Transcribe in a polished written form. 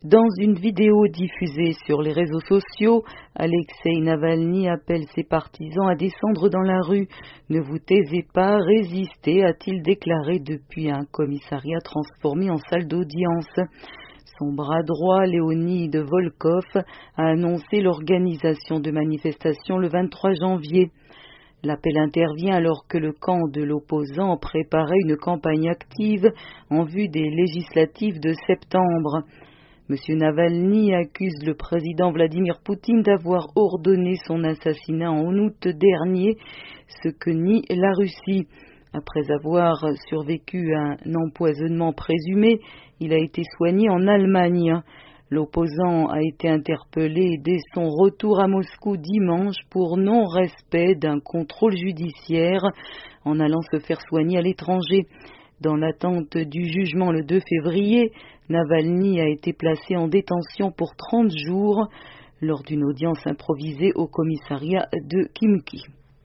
Dans une vidéo diffusée sur les réseaux sociaux, Alexeï Navalny appelle ses partisans à descendre dans la rue. Ne vous taisez pas, résistez, a-t-il déclaré depuis un commissariat transformé en salle d'audience. Son bras droit, Leonid Volkov, a annoncé l'organisation de manifestations le 23 janvier. L'appel intervient alors que le camp de l'opposant préparait une campagne active en vue des législatives de septembre. M. Navalny accuse le président Vladimir Poutine d'avoir ordonné son assassinat en août dernier, ce que nie la Russie. Après avoir survécu à un empoisonnement présumé, il a été soigné en Allemagne. L'opposant a été interpellé dès son retour à Moscou dimanche pour non-respect d'un contrôle judiciaire en allant se faire soigner à l'étranger. Dans l'attente du jugement le 2 février, Navalny a été placé en détention pour 30 jours lors d'une audience improvisée au commissariat de Khimki.